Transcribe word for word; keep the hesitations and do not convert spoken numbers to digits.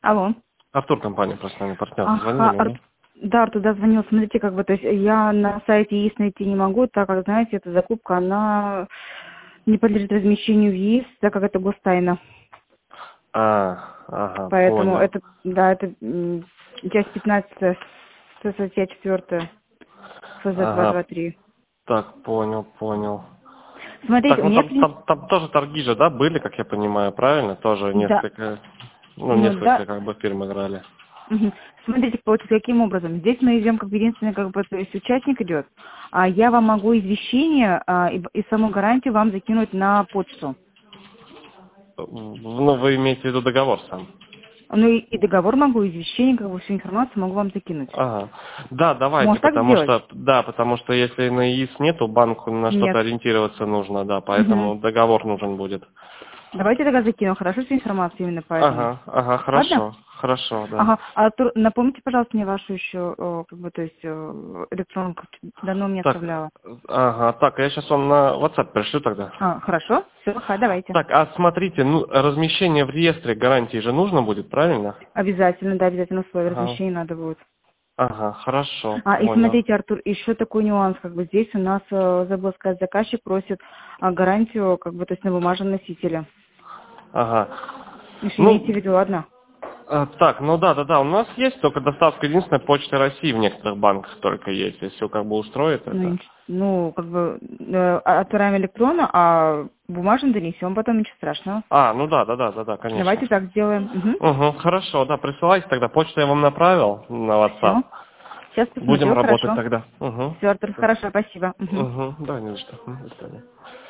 Алло. Артур, компания «Профессиональный партнер». Ага, Звонили, Ар- да? да, Артур, да, звонил. Смотрите, как бы, то есть я на сайте ЕИС найти не могу, так как, знаете, эта закупка, она не подлежит размещению в ЕИС, так как это гостайна. А, ага, Поэтому понял. это, да, это м, часть пятнадцатая, статья четвертая, ФЗ два Ага, два три. так, понял, понял. Смотрите, Так, у ну меня там, клиент... там, там тоже торги же, да, были, как я понимаю, правильно? Тоже Да, несколько, ну, ну несколько, да. как бы, фирм играли. Мгм. Смотрите, получается, каким образом? Здесь мы идем как бы единственный, как бы, то есть участник идет, а я вам могу извещение а, и, и саму гарантию вам закинуть на почту. Ну, вы имеете в виду договор сам? Ну и, и договор могу, извещение, как бы всю информацию могу вам закинуть. Ага. Да, давайте, Может так потому сделать? что, да, потому что если на ИИС нету, банку на Нет. что-то ориентироваться нужно, да, Мгм. поэтому договор нужен будет. Давайте тогда закину, хорошо, всю информацию именно поэтому. Ага, ага, Ладно? хорошо, хорошо, да. Ага, а Тур- напомните, пожалуйста, мне вашу еще, э, как бы, то есть, э, электронку, давно мне Так, оставляла. ага, так, я сейчас вам на WhatsApp пришлю тогда. А, хорошо, все, давайте. Так, а смотрите, ну, размещение в реестре гарантии же нужно будет, правильно? Обязательно, да, обязательно условия Ага, размещения надо будет. ага, хорошо, А, и понял. смотрите, Артур, еще такой нюанс, как бы здесь у нас, э, забыл сказать, заказчик просит а, гарантию, как бы, то есть на бумажном носителе. Ага. Лишь имейте в Ну, виду, ладно? а, так, ну да, да, да, у нас есть только доставка единственной почты России в некоторых банках только есть, если все как бы устроит Ну, это. нич- ну, как бы, э, отправим электронно, а бумажно донесем, потом ничего страшного. А, ну да, да, да, да, да, конечно. Давайте так сделаем. Угу. Угу, хорошо, да, присылайте тогда. Почту я вам направил на WhatsApp. Все. Сейчас Будем посмотрю, работать хорошо. тогда. Угу. Все, Артур, хорошо, спасибо. Угу. Угу, да, не за что. Мгм, до свидания.